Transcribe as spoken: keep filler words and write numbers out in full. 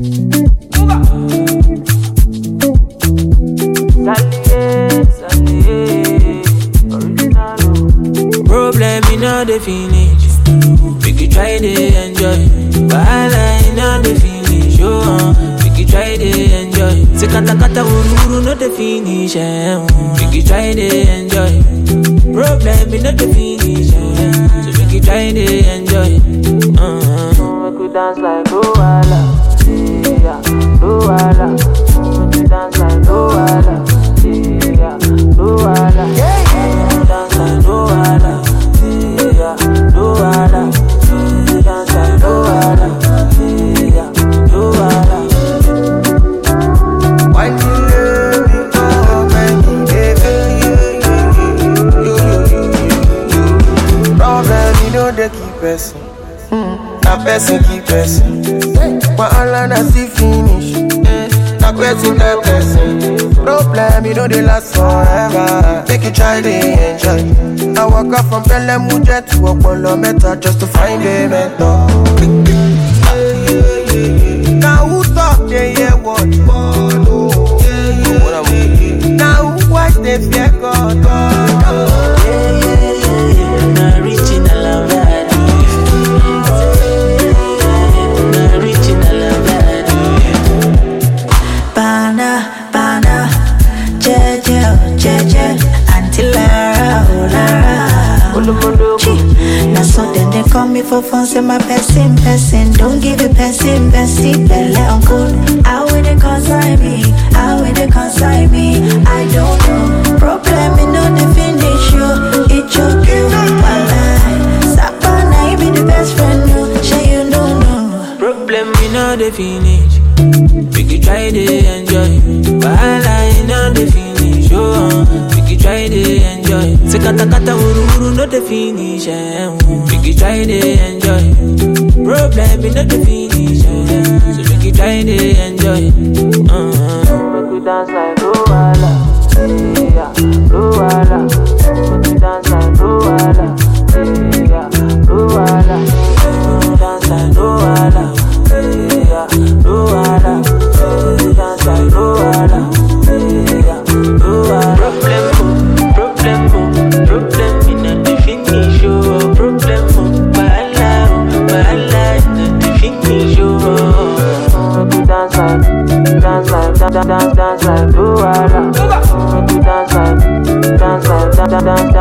Problem in all the finish. We could try to enjoy. Wahala in all the finish. Oh, we could try to enjoy. Se kata kata uru uru no the finish. Eh. We could try to enjoy. Problem in all the finish. Eh. So we could try to enjoy. Uh-huh. We could dance like Luala. Yeah, Luala. We could dance like Luala. Yeah, Luala. Yeah, yeah. Dance like Luala. Yeah, Luala. Dance like Luala. Yeah, Luala. Why do you let me go, baby, baby? Problem, you know they keep person. That person keep person. When all I see finish, that person that person. Problem, you know they last forever. Make you try to enjoy. I walk up from Belemuja to Apollo Meta just to find a mentor. Now who talk they hear what? Now who watch they fear God? Now so then they call me for fun, say my person, person. Don't give it person, person. Belle uncle, how will they consign me? How will they consign me? I don't know. Problem in no the finish you. It choke you. Sapana, you be the best friend, no. Say you don't know. Problem in no the finish. We could try to enjoy. Wahala in no the finish. Oh, we could try to enjoy. Se kata kata uru uru no the finish. Eh. We could try to enjoy. Problem in no the finish. Eh. So we could try to enjoy. Uh-huh. We could dance like Luala. Yeah, Luala. We could dance like Luala. Yeah, Luala. We could dance like Luala. Yeah, Luala. We could dance like Luala. Yeah, Luala. Problem, problem, problem in the finish. Oh, problem, wahala, wahala in the finish. Oh, we could dance like, dance like, dance, dance, dance like Luala. We could dance like, dance like, dance, dance.